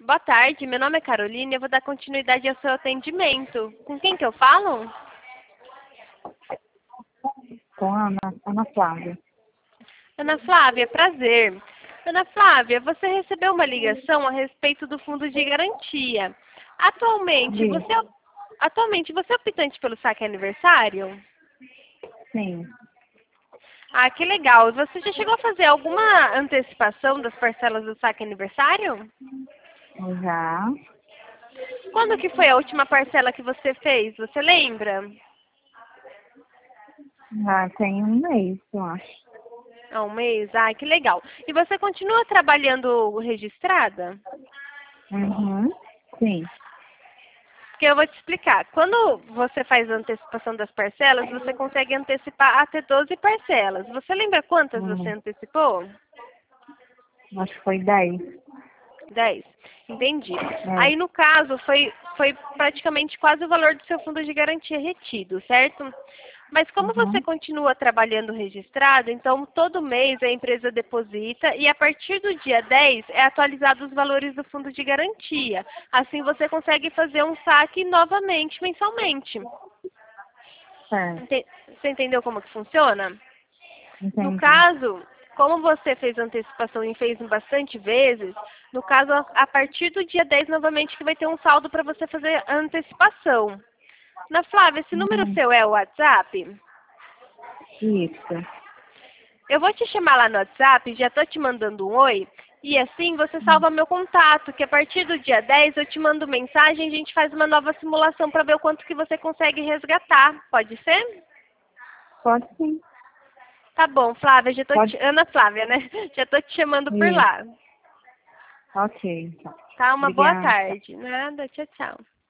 Boa tarde, meu nome é Carolina e eu vou dar continuidade ao seu atendimento. Com quem que eu falo? Com a Ana Flávia. Ana Flávia, prazer. Ana Flávia, você recebeu uma ligação a respeito do fundo de garantia. Atualmente, Isso, você é optante pelo saque aniversário? sim. Ah, que legal. E você já chegou a fazer alguma antecipação das parcelas do saque aniversário? Já, Quando que foi a última parcela que você fez? Você lembra? já tem um mês, eu acho. Há um mês? Ah, que legal. E você continua trabalhando registrada? Uhum, sim. Porque eu vou te explicar. Quando você faz a antecipação das parcelas, você consegue antecipar até 12 parcelas. Você lembra quantas você Hum, antecipou? acho que foi 10. 10. Entendi. É. Aí, no caso, foi praticamente quase o valor do seu fundo de garantia retido, certo? Mas como você Uhum, continua trabalhando registrado, então todo mês a empresa deposita e a partir do dia 10 é atualizado os valores do fundo de garantia. Assim você consegue fazer um saque novamente, mensalmente. certo. Você entendeu como que funciona? No Entendi. caso, como você fez antecipação e fez bastante vezes, no caso, a partir do dia 10 novamente que vai ter um saldo para você fazer a antecipação. Ana Flávia, esse número Uhum, seu é o WhatsApp? isso. Eu vou te chamar lá no WhatsApp, já estou te mandando um oi, e assim você salva meu contato, que a partir do dia 10 eu te mando mensagem e a gente faz uma nova simulação para ver o quanto que você consegue resgatar. Pode ser? Pode sim. Tá bom, Flávia, Pode. Ana Flávia, né? Já estou te chamando por Isso. lá. Ok, então. Tá? Uma boa Obrigada. tarde. Nada, tchau, tchau.